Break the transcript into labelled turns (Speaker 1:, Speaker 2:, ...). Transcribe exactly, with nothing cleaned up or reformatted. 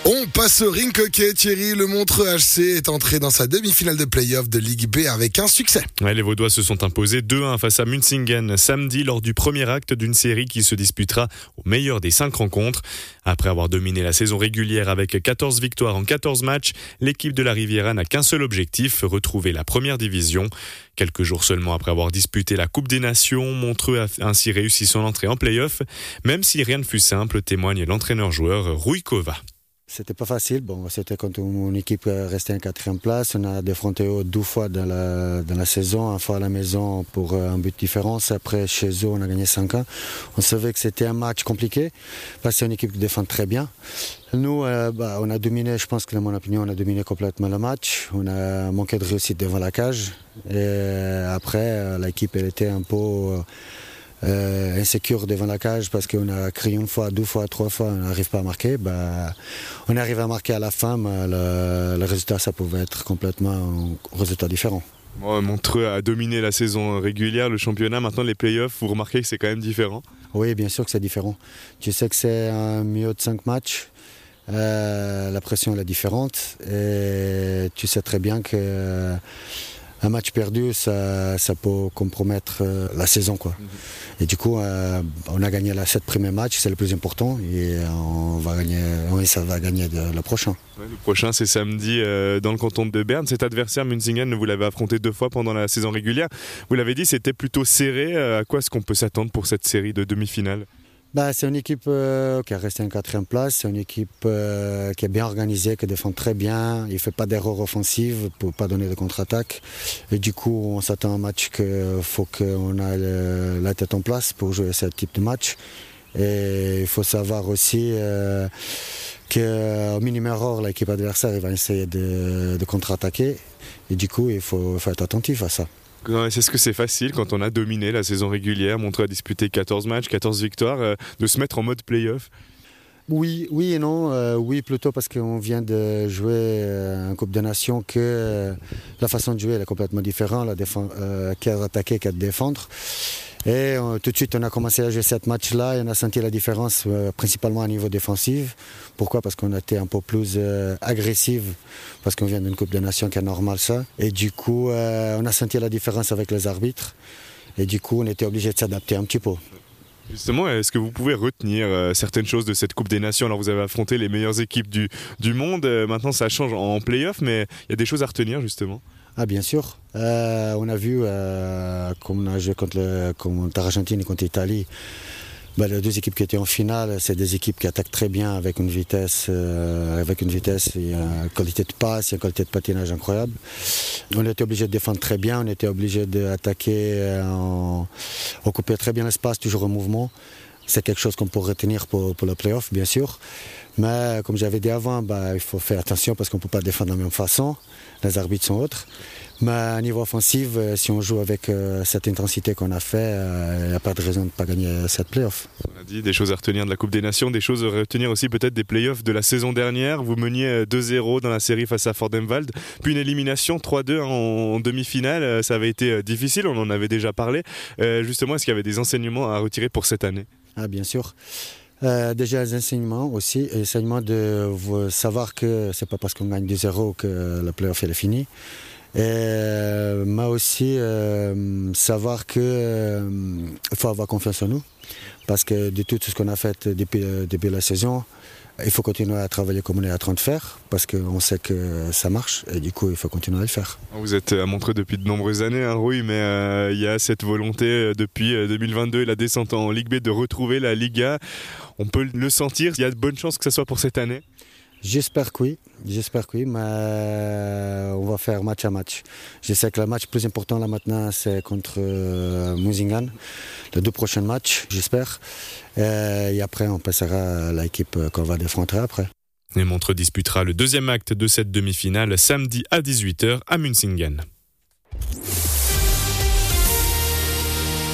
Speaker 1: On passe au ring hockey. Thierry, le Montreux H C est entré dans sa demi-finale de play-off de Ligue B avec un succès.
Speaker 2: Ouais, les Vaudois se sont imposés deux un face à Münsingen samedi lors du premier acte d'une série qui se disputera au meilleur des cinq rencontres. Après avoir dominé la saison régulière avec quatorze victoires en quatorze matchs, l'équipe de la Riviera n'a qu'un seul objectif, retrouver la première division. Quelques jours seulement après avoir disputé la Coupe des Nations, Montreux a ainsi réussi son entrée en play-off, même si rien ne fut simple, témoigne l'entraîneur-joueur Rui Kova.
Speaker 3: C'était pas facile. Bon, c'était quand mon équipe restait en quatrième place. On a défronté eux deux fois dans la, dans la saison, une fois à la maison pour un but de différence. Après, chez eux, on a gagné cinq un. On savait que c'était un match compliqué parce que c'est une équipe qui défend très bien. Nous, euh, bah, on a dominé, je pense que, dans mon opinion, on a dominé complètement le match. On a manqué de réussite devant la cage. Et après, l'équipe, elle était un peu Euh, insécure devant la cage parce qu'on a crié une fois, deux fois, trois fois, on n'arrive pas à marquer. Bah, on arrive à marquer à la fin, mais le, le résultat, ça pouvait être complètement un résultat différent.
Speaker 2: Bon, Montreux a dominé la saison régulière, le championnat. Maintenant, les playoffs, vous remarquez que c'est quand même différent?
Speaker 3: Oui, bien sûr que c'est différent. Tu sais que c'est un milieu de cinq matchs. Euh, la pression elle est différente. Et tu sais très bien que euh, un match perdu, ça, ça peut compromettre euh, la saison, quoi. Mm-hmm. Et du coup, euh, on a gagné les sept premiers matchs, c'est le plus important, et on va gagner, oui, ça va gagner de, le prochain.
Speaker 2: Ouais, le prochain, c'est samedi euh, dans le canton de Berne. Cet adversaire, Münsingen, vous l'avez affronté deux fois pendant la saison régulière. Vous l'avez dit, c'était plutôt serré. À quoi est-ce qu'on peut s'attendre pour cette série de demi-finales?
Speaker 3: Bah, c'est une équipe euh, qui a resté en quatrième place, c'est une équipe euh, qui est bien organisée, qui défend très bien, il ne fait pas d'erreurs offensives pour ne pas donner de contre-attaque. Et du coup, on s'attend à un match qu'il faut qu'on ait le, la tête en place pour jouer ce type de match. Et il faut savoir aussi euh, qu'au minimum erreur, l'équipe adversaire va essayer de, de contre-attaquer. Et du coup, il faut, faut être attentif à ça.
Speaker 2: Est-ce que c'est facile quand on a dominé la saison régulière, Montreux a disputé quatorze matchs, quatorze victoires, euh, de se mettre en mode play-off?
Speaker 3: Oui, oui et non. Euh, oui, plutôt parce qu'on vient de jouer euh, en Coupe des Nations que euh, la façon de jouer elle est complètement différente, la défense, euh, qu'à attaquer qu'à défendre. Et euh, tout de suite, on a commencé à jouer ce match-là et on a senti la différence, euh, principalement à niveau défensif. Pourquoi? Parce qu'on a été un peu plus euh, agressif, parce qu'on vient d'une Coupe des Nations qui est normal ça. Et du coup, euh, on a senti la différence avec les arbitres. Et du coup, on était obligé de s'adapter un petit peu.
Speaker 2: Justement, est-ce que vous pouvez retenir euh, certaines choses de cette Coupe des Nations? Alors vous avez affronté les meilleures équipes du, du monde, euh, maintenant ça change en, en play-off, mais il y a des choses à retenir justement?
Speaker 3: Ah bien sûr, euh, on a vu euh, comme on a joué contre, le, contre l'Argentine et contre l'Italie, ben, les deux équipes qui étaient en finale, c'est des équipes qui attaquent très bien avec une vitesse, euh, avec une vitesse, il y a une qualité de passe, il y a une qualité de patinage incroyable. On était obligé de défendre très bien, on était obligé d'attaquer, en, occuper très bien l'espace, toujours en mouvement. C'est quelque chose qu'on peut retenir pour, pour le play-off, bien sûr. Mais comme j'avais dit avant, bah, il faut faire attention parce qu'on ne peut pas défendre de la même façon. Les arbitres sont autres. Mais à niveau offensif, si on joue avec euh, cette intensité qu'on a fait, il euh, n'y a pas de raison de ne pas gagner cette play-off.
Speaker 2: On a dit des choses à retenir de la Coupe des Nations, des choses à retenir aussi peut-être des play-offs de la saison dernière. Vous meniez deux zéro dans la série face à Fordenwald, puis une élimination trois deux en, en demi-finale. Ça avait été difficile, on en avait déjà parlé. Euh, justement, est-ce qu'il y avait des enseignements à retirer pour cette année?
Speaker 3: Ah, bien sûr. Euh, déjà les enseignements aussi, l'enseignement de savoir que c'est pas parce qu'on gagne deux zéro que le play-off est fini. Et, mais aussi euh, savoir qu'il euh, faut avoir confiance en nous. Parce que de tout ce qu'on a fait depuis, depuis la saison, il faut continuer à travailler comme on est en train de faire, parce qu'on sait que ça marche, et du coup, il faut continuer à le faire.
Speaker 2: Vous êtes à Montreux depuis de nombreuses années, hein, Rui, mais euh, il y a cette volonté depuis deux mille vingt-deux et la descente en Ligue B de retrouver la Liga. On peut le sentir, il y a de bonnes chances que ça soit pour cette année?
Speaker 3: J'espère que oui, j'espère que oui, mais on va faire match à match. Je sais que le match plus important là maintenant, c'est contre euh, Münsingen, les deux prochains matchs, j'espère. Et après, on passera à l'équipe qu'on va affronter après.
Speaker 2: Et Montreux disputera le deuxième acte de cette demi-finale samedi à dix-huit heures à Münsingen.